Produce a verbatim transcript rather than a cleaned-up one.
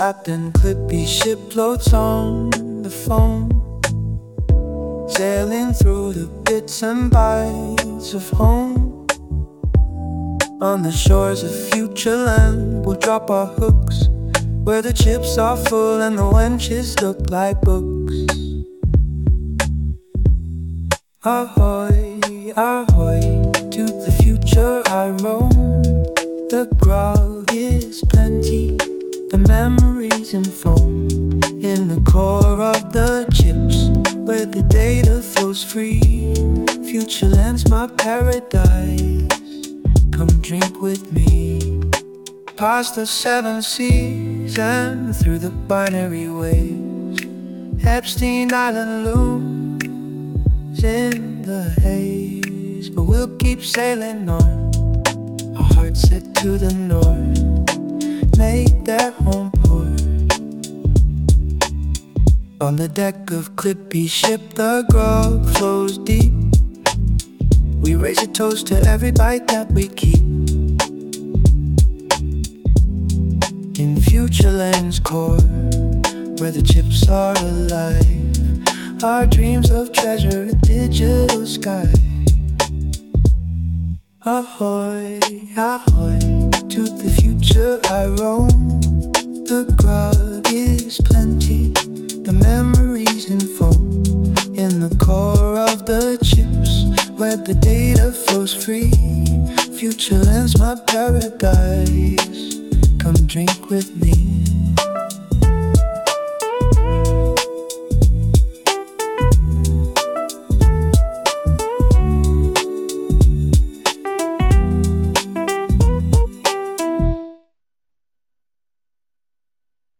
Captain Clippy ship floats on the foam, sailing through the bits and bytes of home. On the shores of future land, we'll drop our hooks, where the chips are full and the wenches look like books. Ahoy, ahoy, to the future I roam. The grog is plenty, the memories in foam. In the core of the chips, where the data flows free. Future land's my paradise, come drink with me. Past the seven seas and through the binary waves, Epstein Island looms in the haze. But we'll keep sailing on, our hearts set to the north, make that home port. On the deck of Clippy's ship, the grog flows deep. We raise a toast to every bite that we keep. In future land's core, where the chips are alive, our dreams of treasure a digital sky. Ahoy, ahoy, to the future I roam. The grog is plenty, the memories in foam. In the core of the chips, where the data flows free. Future land's my paradise, come drink with me.